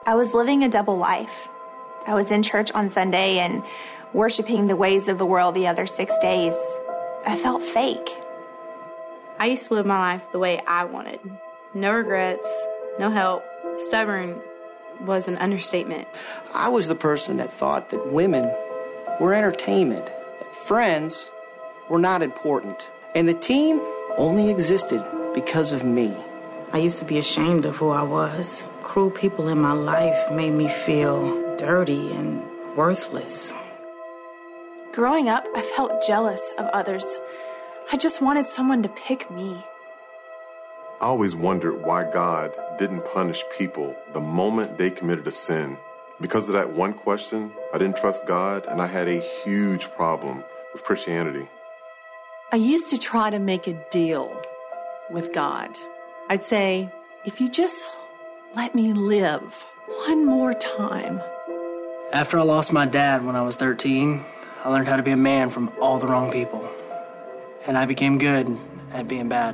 I was living a double life. I was in church on Sunday and worshiping the ways of the world the other 6 days. I felt fake. I used to live my life the way I wanted. No regrets, no help. Stubborn was an understatement. I was the person that thought that women were entertainment, that friends were not important, and the team only existed because of me. I used to be ashamed of who I was. Cruel people in my life made me feel dirty and worthless. Growing up, I felt jealous of others. I just wanted someone to pick me. I always wondered why God didn't punish people the moment they committed a sin. Because of that one question, I didn't trust God, and I had a huge problem with Christianity. I used to try to make a deal with God. I'd say, if you just let me live one more time. After I lost my dad when I was 13, I learned how to be a man from all the wrong people. And I became good at being bad.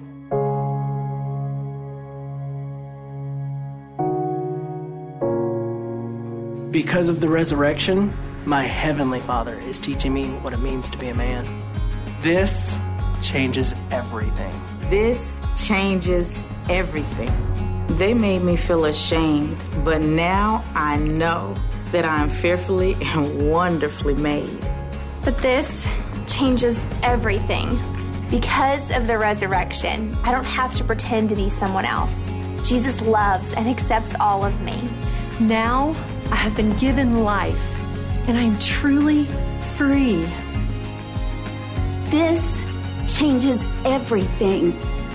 Because of the resurrection, my Heavenly Father is teaching me what it means to be a man. This changes everything. This changes everything. They made me feel ashamed, but now I know that I am fearfully and wonderfully made. But this changes everything. Because of the resurrection, I don't have to pretend to be someone else. Jesus loves and accepts all of me. Now I have been given life, and I'm truly free. This changes everything.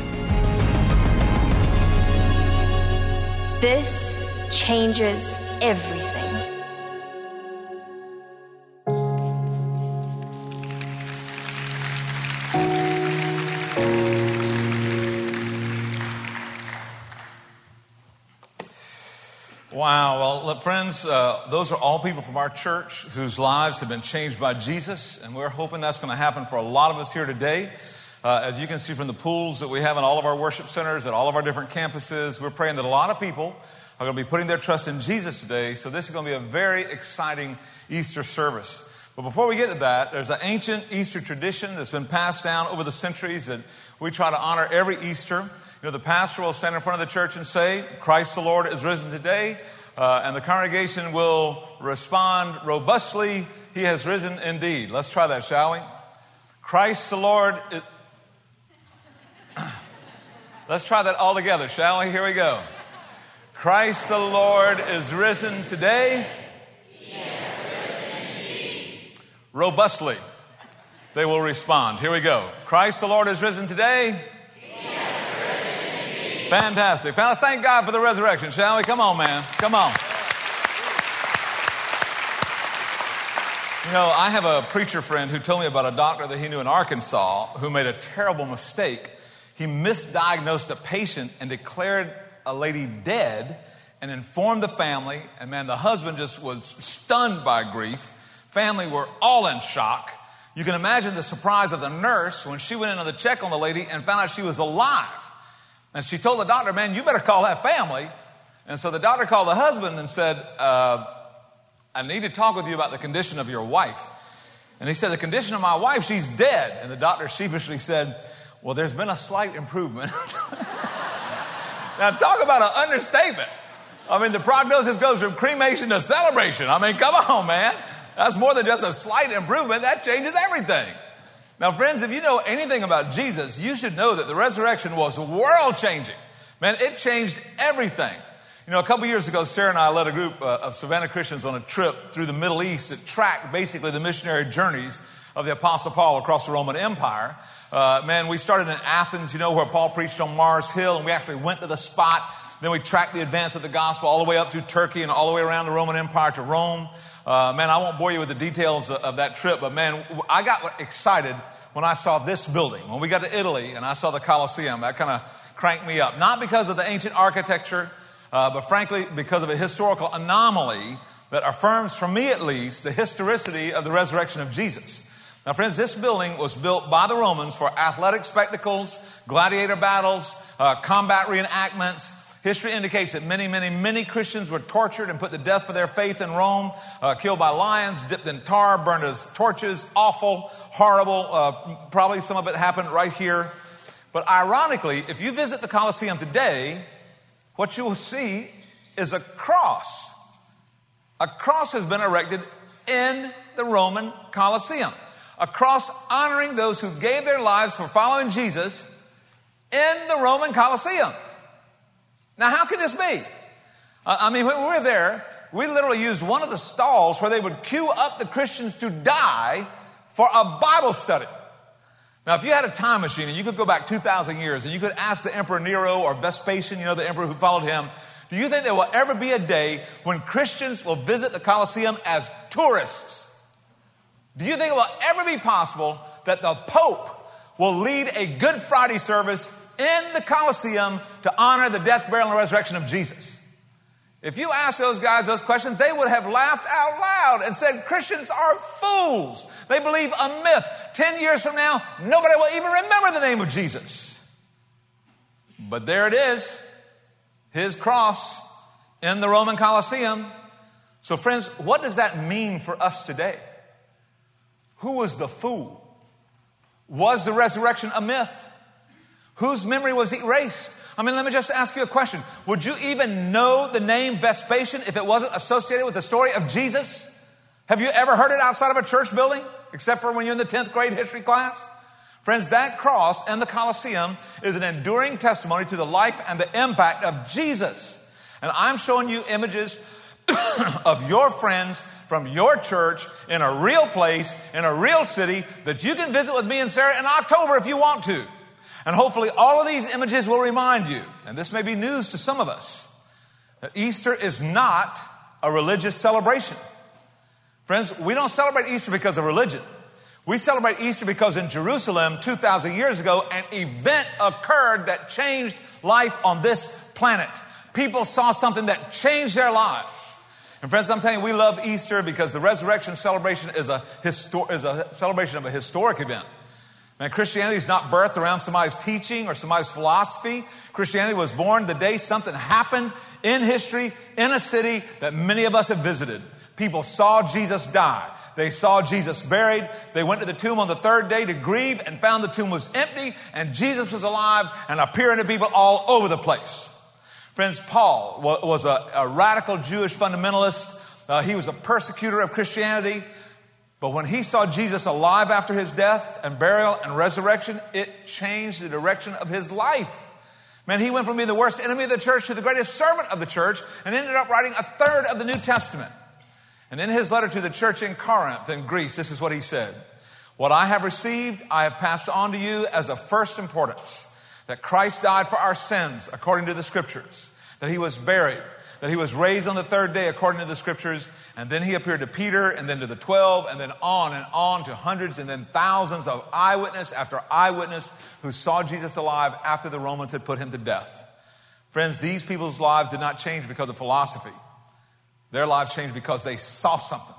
This changes everything. Wow. Well, look, friends, those are all people from our church whose lives have been changed by Jesus, and we're hoping that's going to happen for a lot of us here today. As you can see from the pools that we have in all of our worship centers at all of our different campuses, we're praying that a lot of people are going to be putting their trust in Jesus today. So this is going to be a very exciting Easter service. But before we get to that, there's an ancient Easter tradition that's been passed down over the centuries that we try to honor every Easter. You know, the pastor will stand in front of the church and say, "Christ the Lord is risen today." And the congregation will respond robustly, "He has risen indeed." Let's try that, shall we? Christ the Lord is... Let's try that all together, shall we? Here we go. Christ the Lord is risen today. He has risen indeed. Robustly, they will respond. Here we go. Christ the Lord is risen today. He has risen indeed. Fantastic. Let's thank God for the resurrection, shall we? Come on, man. Come on. You know, I have a preacher friend who told me about a doctor that he knew in Arkansas who made a terrible mistake. He misdiagnosed a patient and declared a lady dead and informed the family. And man, the husband just was stunned by grief. Family were all in shock. You can imagine the surprise of the nurse when she went in on the check on the lady and found out she was alive. And she told the doctor, "Man, you better call that family." And so the doctor called the husband and said, "I need to talk with you about the condition of your wife." And he said, "The condition of my wife, she's dead." And the doctor sheepishly said, "Well, there's been a slight improvement." Now, talk about an understatement. I mean, the prognosis goes from cremation to celebration. I mean, come on, man. That's more than just a slight improvement. That changes everything. Now, friends, if you know anything about Jesus, you should know that the resurrection was world-changing. Man, it changed everything. You know, a couple years ago, Sarah and I led a group of Savannah Christians on a trip through the Middle East that tracked basically the missionary journeys of the Apostle Paul across the Roman Empire. Man, we started in Athens, you know, where Paul preached on Mars Hill, and we actually went to the spot. Then we tracked the advance of the gospel all the way up through Turkey and all the way around the Roman Empire to Rome. Man, I won't bore you with the details of that trip, but man, I got excited when I saw this building. When we got to Italy and I saw the Colosseum, that kind of cranked me up. Not because of the ancient architecture, but frankly, because of a historical anomaly that affirms, for me at least, the historicity of the resurrection of Jesus. Now, friends, this building was built by the Romans for athletic spectacles, gladiator battles, combat reenactments. History indicates that many Christians were tortured and put to death for their faith in Rome, killed by lions, dipped in tar, burned as torches. Awful, horrible. Probably some of it happened right here. But ironically, if you visit the Colosseum today, what you will see is a cross. A cross has been erected in the Roman Colosseum. A cross honoring those who gave their lives for following Jesus in the Roman Colosseum. Now, how can this be? When we were there, we literally used one of the stalls where they would queue up the Christians to die for a Bible study. Now, if you had a time machine and you could go back 2,000 years and you could ask the Emperor Nero or Vespasian, the emperor who followed him, do you think there will ever be a day when Christians will visit the Colosseum as tourists? Do you think it will ever be possible that the Pope will lead a Good Friday service in the Colosseum to honor the death, burial, and resurrection of Jesus? If you ask those guys those questions, they would have laughed out loud and said, Christians are fools. They believe a myth. 10 years from now, nobody will even remember the name of Jesus. But there it is, his cross in the Roman Colosseum. So friends, what does that mean for us today? Who was the fool? Was the resurrection a myth? Whose memory was erased? Let me just ask you a question. Would you even know the name Vespasian if it wasn't associated with the story of Jesus? Have you ever heard it outside of a church building, except for when you're in the 10th grade history class? Friends, that cross in the Colosseum is an enduring testimony to the life and the impact of Jesus. And I'm showing you images of your friends from your church in a real place, in a real city that you can visit with me and Sarah in October if you want to. And hopefully all of these images will remind you, and this may be news to some of us, that Easter is not a religious celebration. Friends, we don't celebrate Easter because of religion. We celebrate Easter because in Jerusalem 2,000 years ago, an event occurred that changed life on this planet. People saw something that changed their lives. And friends, I'm telling you, we love Easter because the resurrection celebration is a celebration of a historic event. Man, Christianity is not birthed around somebody's teaching or somebody's philosophy. Christianity was born the day something happened in history, in a city that many of us have visited. People saw Jesus die. They saw Jesus buried. They went to the tomb on the third day to grieve and found the tomb was empty and Jesus was alive and appearing to people all over the place. Friends, Paul was a radical Jewish fundamentalist. He was a persecutor of Christianity. But when he saw Jesus alive after his death and burial and resurrection, it changed the direction of his life. Man, he went from being the worst enemy of the church to the greatest servant of the church and ended up writing a third of the New Testament. And in his letter to the church in Corinth in Greece, this is what he said. What I have received, I have passed on to you as of first importance, that Christ died for our sins according to the scriptures, that he was buried, that he was raised on the third day according to the scriptures, and then he appeared to Peter, and then to the 12, and then on to hundreds, and then thousands of eyewitness after eyewitness who saw Jesus alive after the Romans had put him to death. Friends, these people's lives did not change because of philosophy. Their lives changed because they saw something.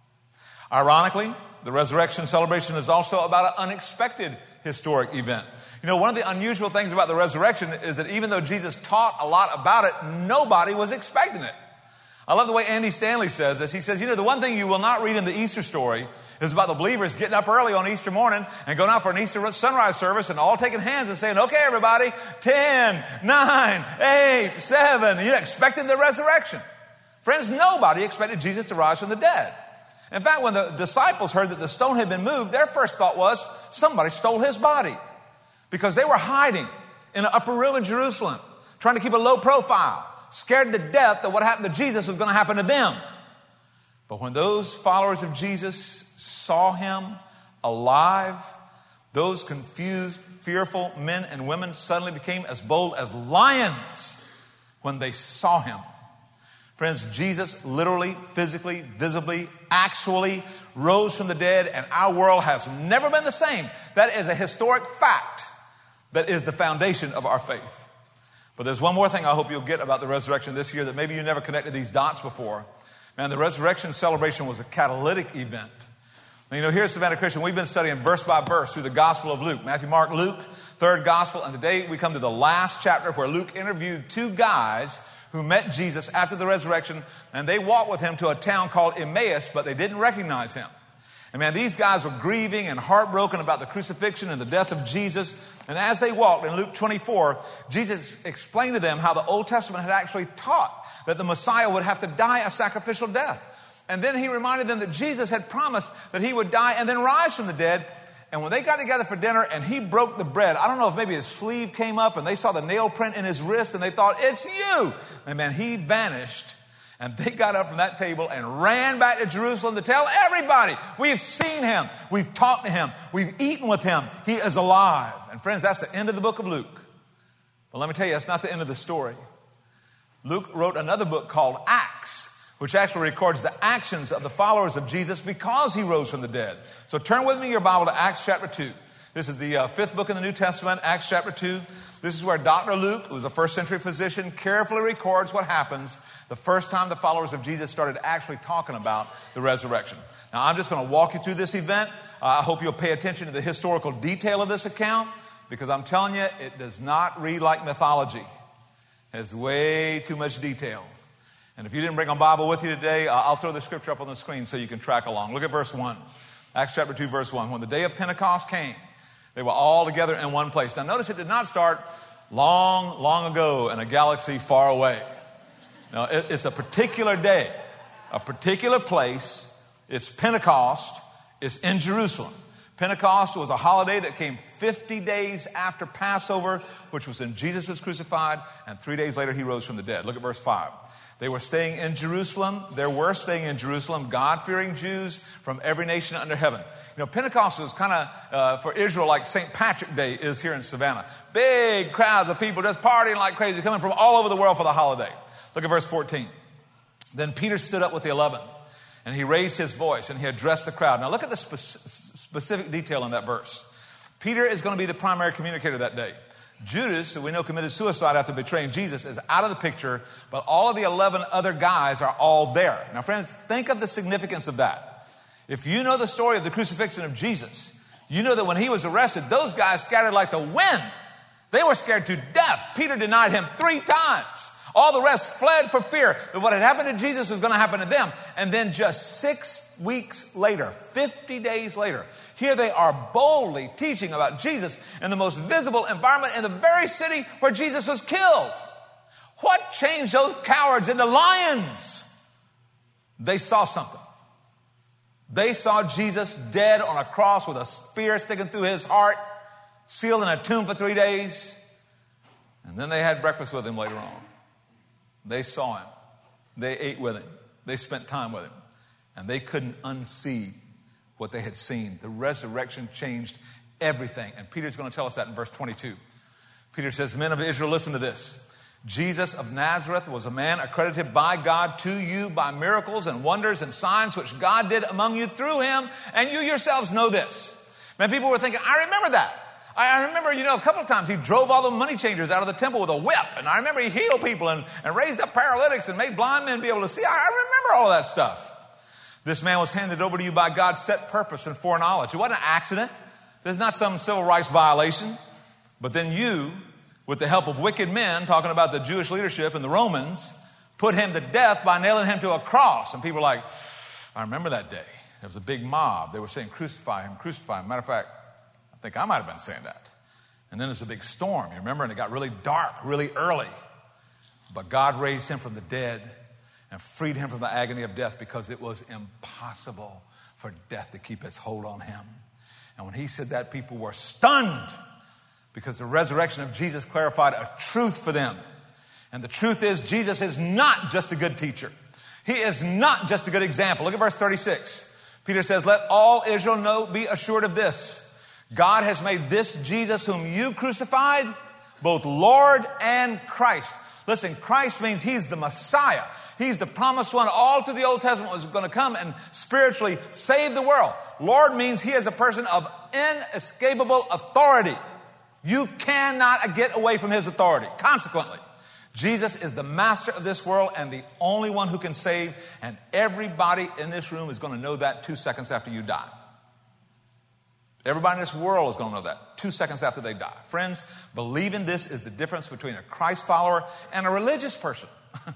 Ironically, the resurrection celebration is also about an unexpected historic event. One of the unusual things about the resurrection is that even though Jesus taught a lot about it, nobody was expecting it. I love the way Andy Stanley says this. He says, the one thing you will not read in the Easter story is about the believers getting up early on Easter morning and going out for an Easter sunrise service and all taking hands and saying, okay, everybody, 10, 9, 8, 7. You're expecting the resurrection. Friends, nobody expected Jesus to rise from the dead. In fact, when the disciples heard that the stone had been moved, their first thought was, somebody stole his body. Because they were hiding in an upper room in Jerusalem, trying to keep a low profile, scared to death that what happened to Jesus was going to happen to them. But when those followers of Jesus saw him alive, those confused, fearful men and women suddenly became as bold as lions when they saw him. Friends, Jesus literally, physically, visibly, actually rose from the dead, and our world has never been the same. That is a historic fact that is the foundation of our faith. But there's one more thing I hope you'll get about the resurrection this year that maybe you never connected these dots before. Man, the resurrection celebration was a catalytic event. Now, here at Savannah Christian, we've been studying verse by verse through the Gospel of Luke. Matthew, Mark, Luke, third gospel. And today we come to the last chapter where Luke interviewed two guys who met Jesus after the resurrection, and they walked with him to a town called Emmaus, but they didn't recognize him. And man, these guys were grieving and heartbroken about the crucifixion and the death of Jesus. And as they walked in Luke 24, Jesus explained to them how the Old Testament had actually taught that the Messiah would have to die a sacrificial death. And then he reminded them that Jesus had promised that he would die and then rise from the dead. And when they got together for dinner and he broke the bread, I don't know if maybe his sleeve came up and they saw the nail print in his wrist and they thought, it's you. And man, he vanished. And they got up from that table and ran back to Jerusalem to tell everybody, we've seen him, we've talked to him, we've eaten with him, he is alive. And friends, that's the end of the book of Luke. But let me tell you, that's not the end of the story. Luke wrote another book called Acts, which actually records the actions of the followers of Jesus because he rose from the dead. So turn with me in your Bible to Acts chapter 2. This is the fifth book in the New Testament, Acts chapter 2. This is where Dr. Luke, who was a first century physician, carefully records what happens the first time the followers of Jesus started actually talking about the resurrection. Now, I'm just going to walk you through this event. I hope you'll pay attention to the historical detail of this account, because I'm telling you, it does not read like mythology. It has way too much detail. And if you didn't bring a Bible with you today, I'll throw the scripture up on the screen so you can track along. Look at verse 1. Acts chapter 2, verse 1. When the day of Pentecost came, they were all together in one place. Now, notice it did not start long, long ago in a galaxy far away. Now, it's a particular day, a particular place. It's Pentecost. It's in Jerusalem. Pentecost was a holiday that came 50 days after Passover, which was when Jesus was crucified, and 3 days later he rose from the dead. Look at verse 5. They were staying in Jerusalem. There were staying in Jerusalem God-fearing Jews from every nation under heaven. You know, Pentecost was kind of, for Israel, like St. Patrick's Day is here in Savannah. Big crowds of people just partying like crazy, coming from all over the world for the holiday. Look at verse 14. Then Peter stood up with the 11, and he raised his voice, and he addressed the crowd. Now look at the specific detail in that verse. Peter is going to be the primary communicator that day. Judas, who we know committed suicide after betraying Jesus, is out of the picture, but all of the 11 other guys are all there. Now, friends, think of the significance of that. If you know the story of the crucifixion of Jesus, you know that when he was arrested, those guys scattered like the wind. They were scared to death. Peter denied him 3 times. All the rest fled for fear that what had happened to Jesus was going to happen to them. And then just 6 weeks later, 50 days later, here they are boldly teaching about Jesus in the most visible environment in the very city where Jesus was killed. What changed those cowards into lions? They saw something. They saw Jesus dead on a cross with a spear sticking through his heart, sealed in a tomb for 3 days. And then they had breakfast with him later on. They saw him. They ate with him. They spent time with him. And they couldn't unsee what they had seen. The resurrection changed everything. And Peter's going to tell us that in verse 22. Peter says, men of Israel, listen to this. Jesus of Nazareth was a man accredited by God to you by miracles and wonders and signs which God did among you through him. And you yourselves know this. Man, people were thinking, I remember that. I remember, a couple of times he drove all the money changers out of the temple with a whip. And I remember he healed people and raised up paralytics and made blind men be able to see. I remember all of that stuff. This man was handed over to you by God's set purpose and foreknowledge. It wasn't an accident. There's not some civil rights violation. But then you, with the help of wicked men, talking about the Jewish leadership and the Romans, put him to death by nailing him to a cross. And people were like, I remember that day. There was a big mob. They were saying, crucify him, crucify him. Matter of fact, I think I might have been saying that. And then there's a big storm, you remember? And it got really dark, really early. But God raised him from the dead and freed him from the agony of death because it was impossible for death to keep its hold on him. And when he said that, people were stunned because the resurrection of Jesus clarified a truth for them. And the truth is, Jesus is not just a good teacher. He is not just a good example. Look at verse 36. Peter says, let all Israel be assured of this. God has made this Jesus whom you crucified both Lord and Christ. Listen, Christ means he's the Messiah. He's the promised one. All through the Old Testament was going to come and spiritually save the world. Lord means he is a person of inescapable authority. You cannot get away from his authority. Consequently, Jesus is the master of this world and the only one who can save. And everybody in this room is going to know that 2 seconds after you die. Everybody in this world is going to know that. 2 seconds after they die. Friends, believing this is the difference between a Christ follower and a religious person.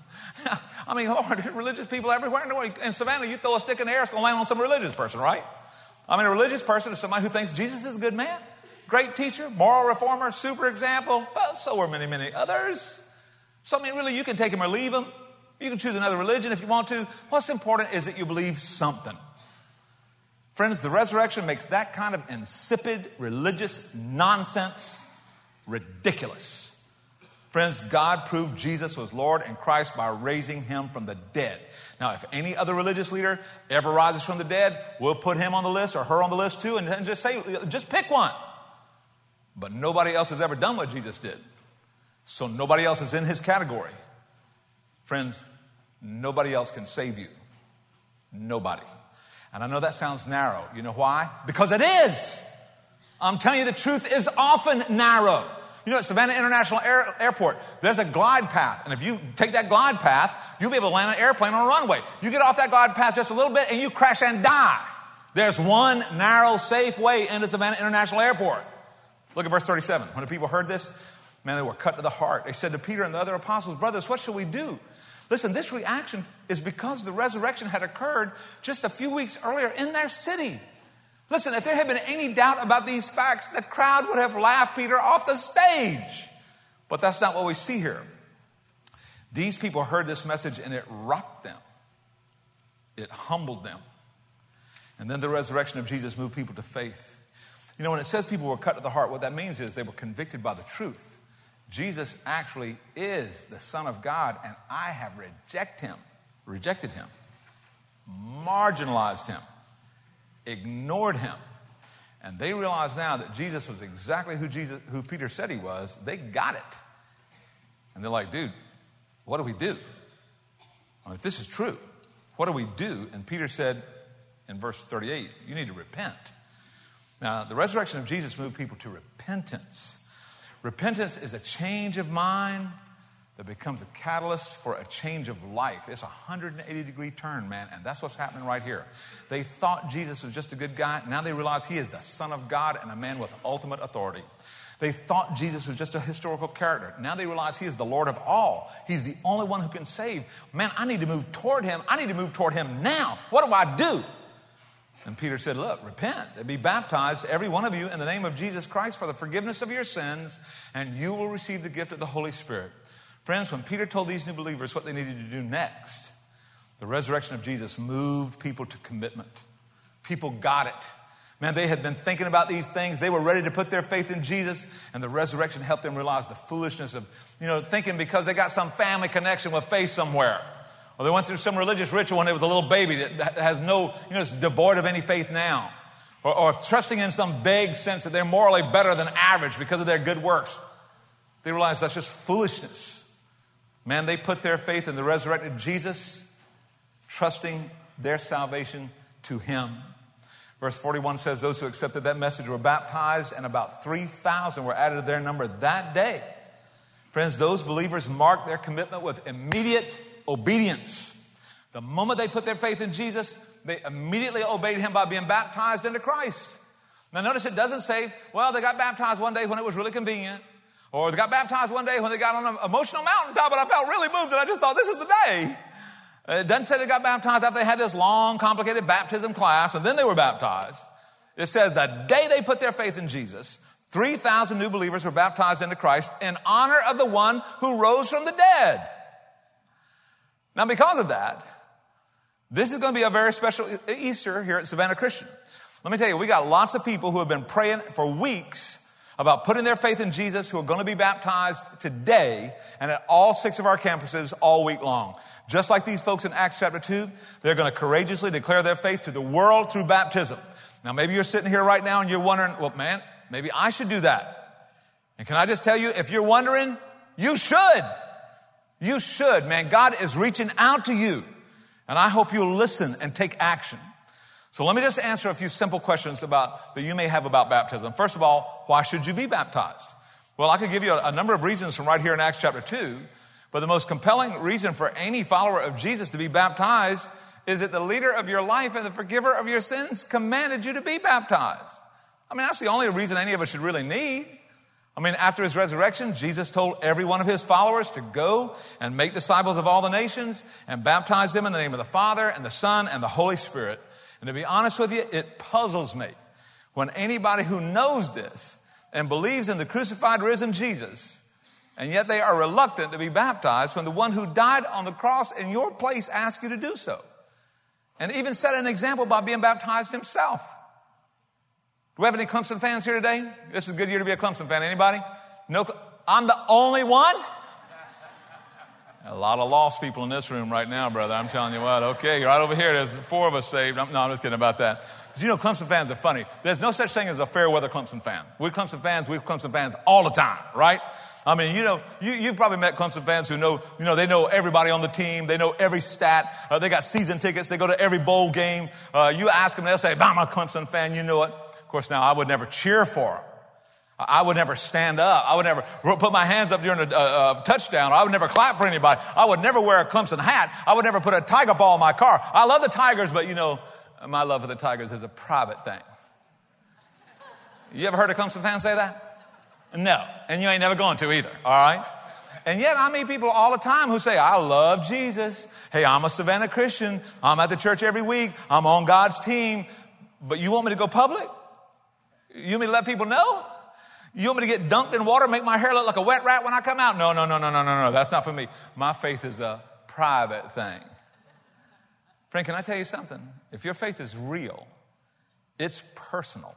I mean, Lord, there's religious people everywhere in the world. In Savannah, you throw a stick in the air, it's going to land on some religious person, right? I mean, a religious person is somebody who thinks Jesus is a good man, great teacher, moral reformer, super example. Well, so are many, many others. So, I mean, really, you can take him or leave him. You can choose another religion if you want to. What's important is that you believe something. Friends, the resurrection makes that kind of insipid religious nonsense ridiculous. Friends, God proved Jesus was Lord and Christ by raising him from the dead. Now, if any other religious leader ever rises from the dead, we'll put him on the list or her on the list too and just pick one. But nobody else has ever done what Jesus did. So nobody else is in his category. Friends, nobody else can save you. Nobody. And I know that sounds narrow. You know why? Because it is. I'm telling you, the truth is often narrow. You know, at Savannah International Airport, there's a glide path. And if you take that glide path, you'll be able to land an airplane on a runway. You get off that glide path just a little bit and you crash and die. There's one narrow, safe way into Savannah International Airport. Look at verse 37. When the people heard this, man, they were cut to the heart. They said to Peter and the other apostles, brothers, what shall we do? Listen, this reaction is because the resurrection had occurred just a few weeks earlier in their city. Listen, if there had been any doubt about these facts, the crowd would have laughed Peter off the stage. But that's not what we see here. These people heard this message and it rocked them. It humbled them. And then the resurrection of Jesus moved people to faith. You know, when it says people were cut to the heart, what that means is they were convicted by the truth. Jesus actually is the Son of God, and I have rejected him, marginalized him, ignored him. And they realize now that Jesus was exactly who Peter said he was. They got it. And they're like, dude, what do we do? I mean, if this is true, what do we do? And Peter said in verse 38, you need to repent. Now, the resurrection of Jesus moved people to repentance. Repentance is a change of mind that becomes a catalyst for a change of life. It's a 180-degree turn, man, and that's what's happening right here. They thought Jesus was just a good guy. Now they realize he is the Son of God and a man with ultimate authority. They thought Jesus was just a historical character. Now they realize he is the Lord of all. He's the only one who can save. Man, I need to move toward him. I need to move toward him now. What do I do? And Peter said, look, repent and be baptized, every one of you, in the name of Jesus Christ for the forgiveness of your sins, and you will receive the gift of the Holy Spirit. Friends, when Peter told these new believers what they needed to do next, the resurrection of Jesus moved people to commitment. People got it. Man, they had been thinking about these things. They were ready to put their faith in Jesus, and the resurrection helped them realize the foolishness of, thinking because they got some family connection with faith somewhere. Or they went through some religious ritual when they was a little baby that has no, it's devoid of any faith now. Or trusting in some vague sense that they're morally better than average because of their good works. They realize that's just foolishness. Man, they put their faith in the resurrected Jesus, trusting their salvation to him. Verse 41 says those who accepted that message were baptized, and about 3,000 were added to their number that day. Friends, those believers marked their commitment with immediate obedience. The moment they put their faith in Jesus, they immediately obeyed him by being baptized into Christ. Now notice it doesn't say, well, they got baptized one day when it was really convenient. Or they got baptized one day when they got on an emotional mountaintop and I felt really moved and I just thought this is the day. It doesn't say they got baptized after they had this long, complicated baptism class and then they were baptized. It says the day they put their faith in Jesus, 3,000 new believers were baptized into Christ in honor of the one who rose from the dead. Now, because of that, this is going to be a very special Easter here at Savannah Christian. Let me tell you, we got lots of people who have been praying for weeks about putting their faith in Jesus who are going to be baptized today and at all 6 of our campuses all week long. Just like these folks in Acts chapter 2, they're going to courageously declare their faith to the world through baptism. Now, maybe you're sitting here right now and you're wondering, well, man, maybe I should do that. And can I just tell you, if you're wondering, you should. You should, man. God is reaching out to you. And I hope you'll listen and take action. So let me just answer a few simple questions that you may have about baptism. First of all, why should you be baptized? Well, I could give you a number of reasons from right here in Acts chapter 2. But the most compelling reason for any follower of Jesus to be baptized is that the leader of your life and the forgiver of your sins commanded you to be baptized. I mean, that's the only reason any of us should really need. I mean, after his resurrection, Jesus told every one of his followers to go and make disciples of all the nations and baptize them in the name of the Father and the Son and the Holy Spirit. And to be honest with you, it puzzles me when anybody who knows this and believes in the crucified, risen Jesus, and yet they are reluctant to be baptized when the one who died on the cross in your place asked you to do so. And even set an example by being baptized himself. Do we have any Clemson fans here today? This is a good year to be a Clemson fan. Anybody? No. I'm the only one? A lot of lost people in this room right now, brother. I'm telling you what. Okay, right over here, there's 4 of us saved. I'm just kidding about that. But you know, Clemson fans are funny. There's no such thing as a fair weather Clemson fan. We're Clemson fans all the time, right? I mean, you know, you've probably met Clemson fans who know, they know everybody on the team. They know every stat. They got season tickets. They go to every bowl game. You ask them, they'll say, I'm a Clemson fan. You know it. Of course, now I would never cheer for them. I would never stand up. I would never put my hands up during a touchdown. I would never clap for anybody. I would never wear a Clemson hat. I would never put a Tiger ball in my car. I love the Tigers, but my love for the Tigers is a private thing. You ever heard a Clemson fan say that? No. And you ain't never going to either. All right? And yet I meet people all the time who say, I love Jesus. Hey, I'm a Savannah Christian. I'm at the church every week. I'm on God's team. But you want me to go public? You want me to let people know? You want me to get dunked in water, make my hair look like a wet rat when I come out? No. That's not for me. My faith is a private thing. Friend, can I tell you something? If your faith is real, it's personal.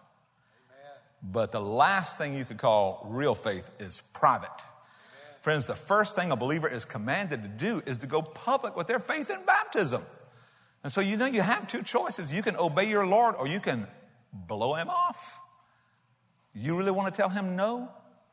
But the last thing you could call real faith is private. Friends, the first thing a believer is commanded to do is to go public with their faith in baptism. And so you have 2 choices. You can obey your Lord or you can blow him off. You really want to tell him no?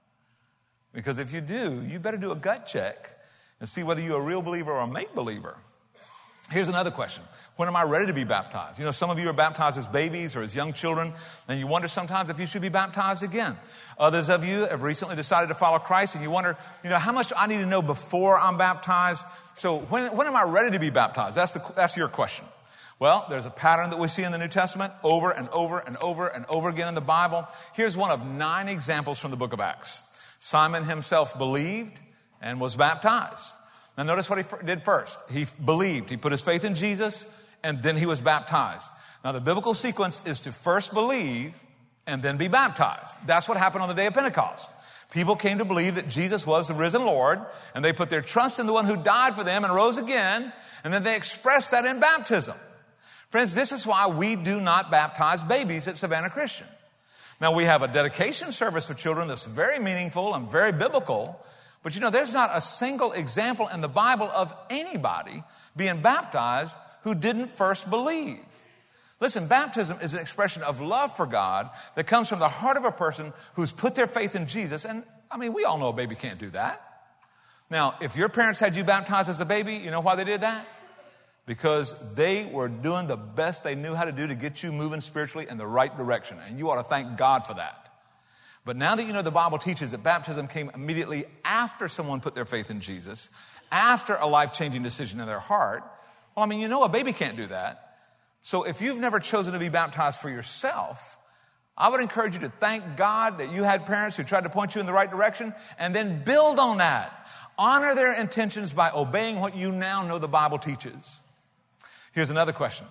Because if you do, you better do a gut check and see whether you're a real believer or a make believer. Here's another question. When am I ready to be baptized? Some of you are baptized as babies or as young children, and you wonder sometimes if you should be baptized again. Others of you have recently decided to follow Christ, and you wonder, how much do I need to know before I'm baptized? So when am I ready to be baptized? That's your question. Well, there's a pattern that we see in the New Testament over and over and over and over again in the Bible. Here's one of 9 examples from the book of Acts. Simon himself believed and was baptized. Now notice what he did first. He believed. He put his faith in Jesus, and then he was baptized. Now the biblical sequence is to first believe and then be baptized. That's what happened on the day of Pentecost. People came to believe that Jesus was the risen Lord, and they put their trust in the one who died for them and rose again, and then they expressed that in baptism. Friends, this is why we do not baptize babies at Savannah Christian. Now, we have a dedication service for children that's very meaningful and very biblical, but there's not a single example in the Bible of anybody being baptized who didn't first believe. Listen, baptism is an expression of love for God that comes from the heart of a person who's put their faith in Jesus. And, we all know a baby can't do that. Now, if your parents had you baptized as a baby, you know why they did that? Because they were doing the best they knew how to do to get you moving spiritually in the right direction. And you ought to thank God for that. But now that the Bible teaches that baptism came immediately after someone put their faith in Jesus, after a life-changing decision in their heart, well, a baby can't do that. So if you've never chosen to be baptized for yourself, I would encourage you to thank God that you had parents who tried to point you in the right direction, and then build on that. Honor their intentions by obeying what you now know the Bible teaches. Here's another question.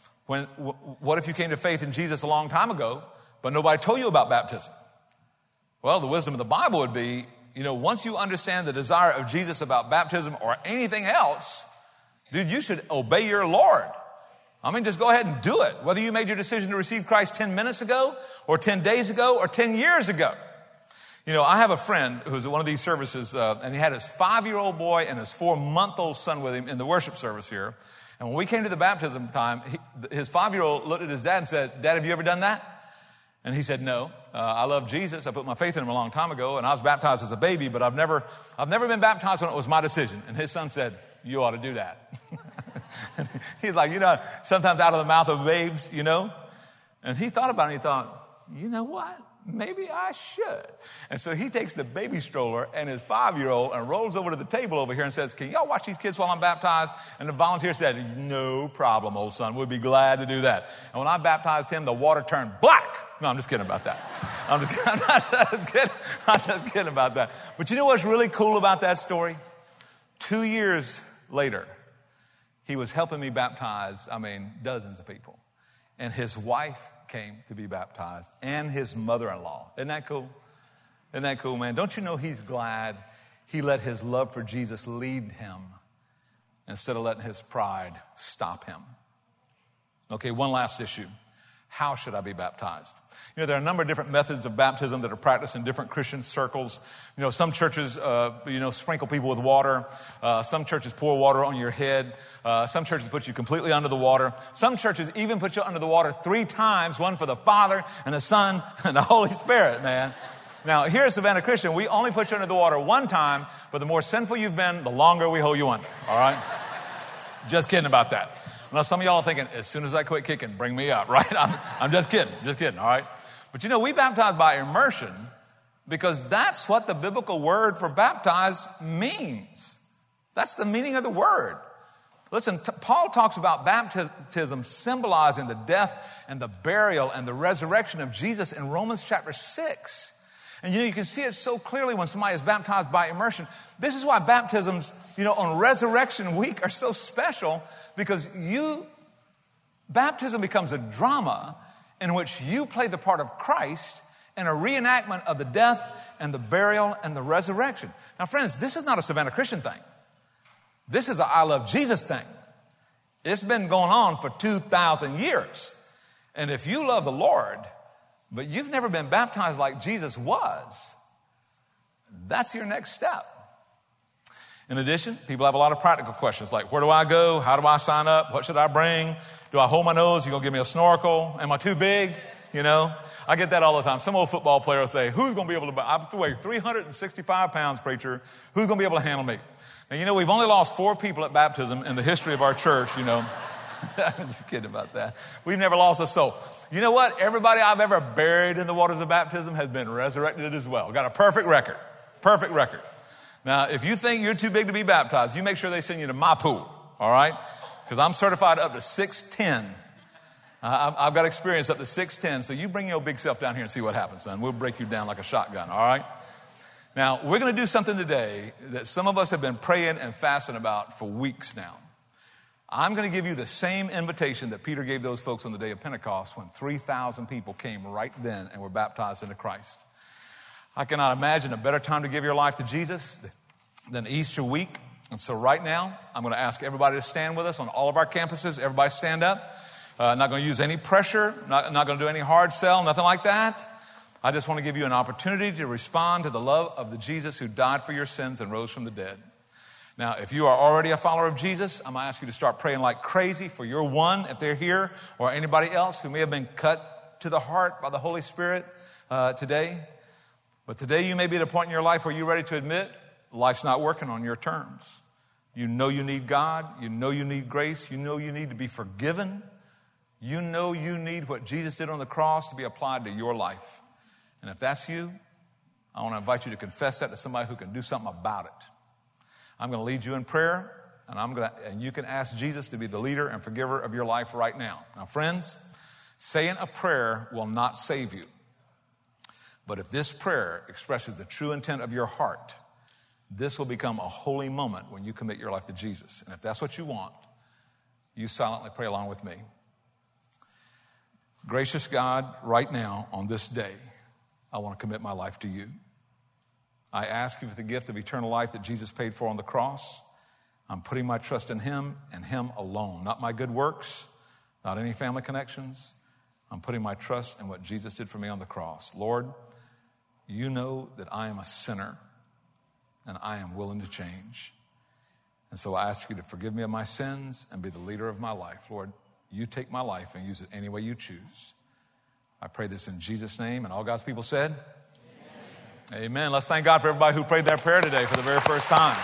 What if you came to faith in Jesus a long time ago, but nobody told you about baptism? Well, the wisdom of the Bible would be, once you understand the desire of Jesus about baptism or anything else, dude, you should obey your Lord. Just go ahead and do it. Whether you made your decision to receive Christ 10 minutes ago or 10 days ago or 10 years ago. I have a friend who's at one of these services, and he had his 5-year-old boy and his 4-month-old son with him in the worship service here. And when we came to the baptism time, his 5-year-old looked at his dad and said, "Dad, have you ever done that?" And he said, "No, I love Jesus. I put my faith in him a long time ago, and I was baptized as a baby, but I've never been baptized when it was my decision." And his son said, "You ought to do that." He's like, sometimes out of the mouth of babes, And he thought about it, and he thought, you know what? Maybe I should. And so he takes the baby stroller and his 5-year-old and rolls over to the table over here and says, "Can y'all watch these kids while I'm baptized?" And the volunteer said, "No problem, old son. We'd be glad to do that." And when I baptized him, the water turned black. No, I'm just kidding about that. I'm just kidding about that. But you know what's really cool about that story? 2 years later, he was helping me baptize, dozens of people. And his wife came to be baptized, and his mother-in-law. Isn't that cool? Isn't that cool, man? Don't you know he's glad he let his love for Jesus lead him instead of letting his pride stop him? Okay, one last issue. How should I be baptized? You know, there are a number of different methods of baptism that are practiced in different Christian circles. You know, some churches, sprinkle people with water. Some churches pour water on your head. Some churches put you completely under the water. Some churches even put you under the water 3 times, one for the Father and the Son and the Holy Spirit, man. Now, here at Savannah Christian, we only put you under the water 1 time, but the more sinful you've been, the longer we hold you under, all right? Just kidding about that. Now, some of y'all are thinking, as soon as I quit kicking, bring me up, right? I'm just kidding, all right? But you know, we baptize by immersion because that's what the biblical word for baptize means. That's the meaning of the word. Listen, Paul talks about baptism symbolizing the death and the burial and the resurrection of Jesus in Romans chapter 6. And you know, you can see it so clearly when somebody is baptized by immersion. This is why baptisms, on Resurrection Week are so special, because baptism becomes a drama in which you play the part of Christ in a reenactment of the death and the burial and the resurrection. Now, friends, this is not a Savannah Christian thing. This is a I Love Jesus thing. It's been going on for 2,000 years. And if you love the Lord, but you've never been baptized like Jesus was, that's your next step. In addition, people have a lot of practical questions like, where do I go? How do I sign up? What should I bring? Do I hold my nose? You gonna give me a snorkel? Am I too big? I get that all the time. Some old football player will say, who's gonna be able to, I weigh 365 pounds, preacher. Who's gonna be able to handle me? Now, we've only lost 4 people at baptism in the history of our church, I'm just kidding about that. We've never lost a soul. You know what? Everybody I've ever buried in the waters of baptism has been resurrected as well. Got a perfect record. Perfect record. Now, if you think you're too big to be baptized, you make sure they send you to my pool, all right? Because I'm certified up to 6'10". I've got experience up to 6'10", so you bring your big self down here and see what happens, son. We'll break you down like a shotgun, all right? Now, we're going to do something today that some of us have been praying and fasting about for weeks now. I'm going to give you the same invitation that Peter gave those folks on the day of Pentecost when 3,000 people came right then and were baptized into Christ. I cannot imagine a better time to give your life to Jesus than Easter week. And so right now, I'm going to ask everybody to stand with us on all of our campuses. Everybody stand up. Not going to use any pressure. Not going to do any hard sell. Nothing like that. I just want to give you an opportunity to respond to the love of the Jesus who died for your sins and rose from the dead. Now, if you are already a follower of Jesus, I'm going to ask you to start praying like crazy for your one, if they're here, or anybody else who may have been cut to the heart by the Holy Spirit today. But today you may be at a point in your life where you're ready to admit life's not working on your terms. You know you need God. You know you need grace. You know you need to be forgiven. You know you need what Jesus did on the cross to be applied to your life. And if that's you, I want to invite you to confess that to somebody who can do something about it. I'm going to lead you in prayer, and you can ask Jesus to be the leader and forgiver of your life right now. Now, friends, saying a prayer will not save you. But if this prayer expresses the true intent of your heart, this will become a holy moment when you commit your life to Jesus. And if that's what you want, you silently pray along with me. Gracious God, right now on this day, I want to commit my life to you. I ask you for the gift of eternal life that Jesus paid for on the cross. I'm putting my trust in him and him alone, not my good works, not any family connections. I'm putting my trust in what Jesus did for me on the cross. Lord, you know that I am a sinner and I am willing to change. And so I ask you to forgive me of my sins and be the leader of my life. Lord, you take my life and use it any way you choose. I pray this in Jesus' name, and all God's people said, amen. Amen. Let's thank God for everybody who prayed that prayer today for the very first time.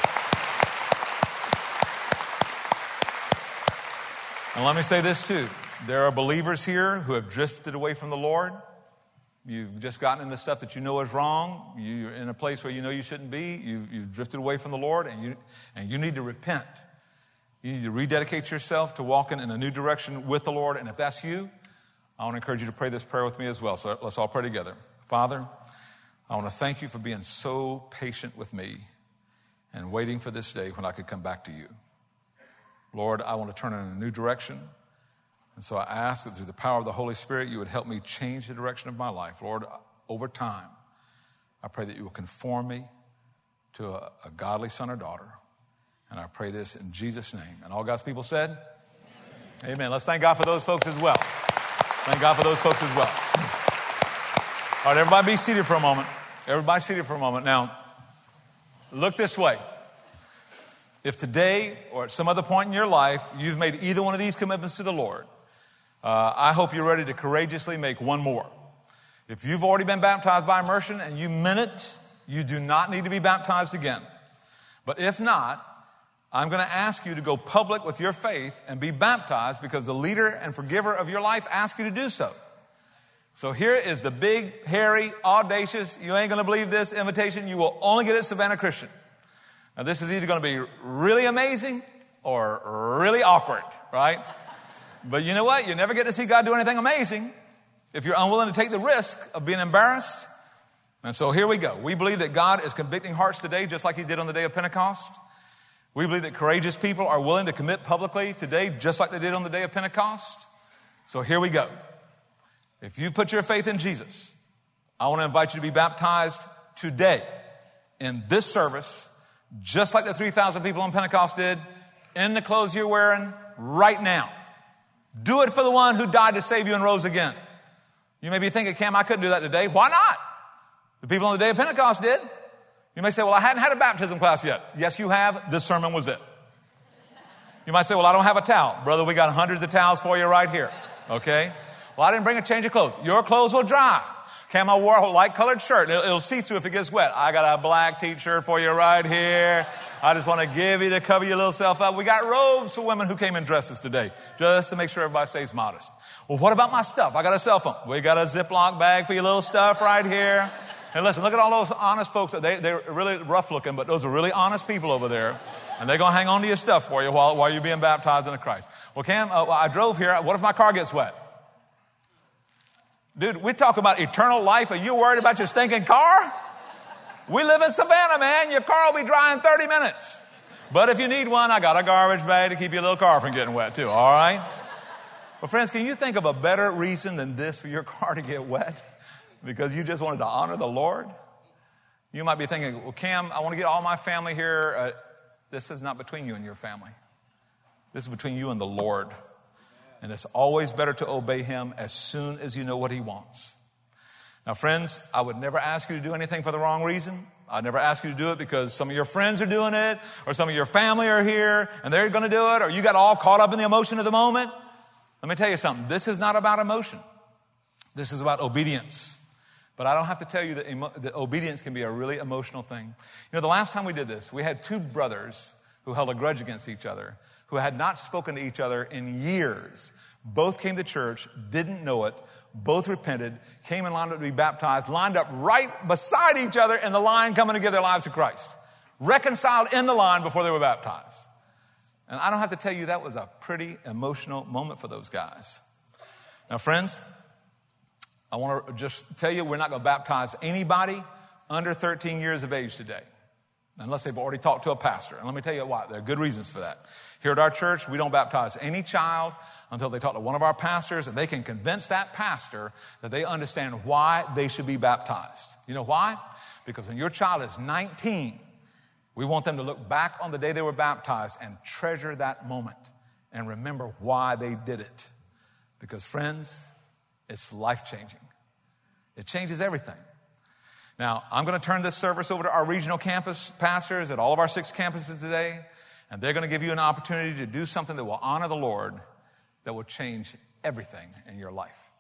And let me say this too. There are believers here who have drifted away from the Lord. You've just gotten into stuff that you know is wrong. You're in a place where you know you shouldn't be. You've drifted away from the Lord, and you need to repent. You need to rededicate yourself to walking in a new direction with the Lord. And if that's you, I want to encourage you to pray this prayer with me as well. So let's all pray together. Father, I want to thank you for being so patient with me and waiting for this day when I could come back to you. Lord, I want to turn in a new direction. And so I ask that through the power of the Holy Spirit, you would help me change the direction of my life. Lord, over time, I pray that you will conform me to a godly son or daughter. And I pray this in Jesus' name. And all God's people said, amen. Amen. Let's thank God for those folks as well. Thank God for those folks as well. All right, everybody be seated for a moment. Everybody seated for a moment. Now, look this way. If today or at some other point in your life, you've made either one of these commitments to the Lord, I hope you're ready to courageously make one more. If you've already been baptized by immersion and you meant it, you do not need to be baptized again. But if not, I'm going to ask you to go public with your faith and be baptized because the leader and forgiver of your life asked you to do so. So here is the big, hairy, audacious, you ain't going to believe this invitation. You will only get it at Savannah Christian. Now this is either going to be really amazing or really awkward, right? But you know what? You never get to see God do anything amazing if you're unwilling to take the risk of being embarrassed. And so here we go. We believe that God is convicting hearts today just like he did on the day of Pentecost. We believe that courageous people are willing to commit publicly today just like they did on the day of Pentecost. So here we go. If you've put your faith in Jesus, I want to invite you to be baptized today in this service, just like the 3,000 people on Pentecost did, in the clothes you're wearing right now. Do it for the one who died to save you and rose again. You may be thinking, Cam, I couldn't do that today. Why not? The people on the day of Pentecost did. You may say, well, I hadn't had a baptism class yet. Yes, you have. This sermon was it. You might say, well, I don't have a towel. Brother, we got hundreds of towels for you right here. Okay? Well, I didn't bring a change of clothes. Your clothes will dry. Cam, I wore a light colored shirt. It'll see through if it gets wet. I got a black t-shirt for you right here. I just want to give you to cover your little self up. We got robes for women who came in dresses today, just to make sure everybody stays modest. Well, what about my stuff? I got a cell phone. We got a Ziploc bag for your little stuff right here. And listen, look at all those honest folks. They're really rough looking, but those are really honest people over there. And they're going to hang on to your stuff for you while you're being baptized into Christ. Well, Cam, I drove here. What if my car gets wet? Dude, we're talking about eternal life. Are you worried about your stinking car? We live in Savannah, man. Your car will be dry in 30 minutes. But if you need one, I got a garbage bag to keep your little car from getting wet too, all right? Well, friends, can you think of a better reason than this for your car to get wet? Because you just wanted to honor the Lord? You might be thinking, well, Cam, I want to get all my family here. This is not between you and your family. This is between you and the Lord. And it's always better to obey him as soon as you know what he wants. Now, friends, I would never ask you to do anything for the wrong reason. I'd never ask you to do it because some of your friends are doing it, or some of your family are here and they're going to do it, or you got all caught up in the emotion of the moment. Let me tell you something. This is not about emotion. This is about obedience. But I don't have to tell you that obedience can be a really emotional thing. You know, the last time we did this, we had two brothers who held a grudge against each other, who had not spoken to each other in years. Both came to church, didn't know it, both repented, came and lined up to be baptized, lined up right beside each other in the line coming to give their lives to Christ. Reconciled in the line before they were baptized. And I don't have to tell you that was a pretty emotional moment for those guys. Now, friends, I want to just tell you we're not going to baptize anybody under 13 years of age today, unless they've already talked to a pastor. And let me tell you why. There are good reasons for that. Here at our church, we don't baptize any child until they talk to one of our pastors and they can convince that pastor that they understand why they should be baptized. You know why? Because when your child is 19, we want them to look back on the day they were baptized and treasure that moment and remember why they did it. Because, friends, it's life-changing. It changes everything. Now, I'm going to turn this service over to our regional campus pastors at all of our 6 campuses today, and they're going to give you an opportunity to do something that will honor the Lord, that will change everything in your life.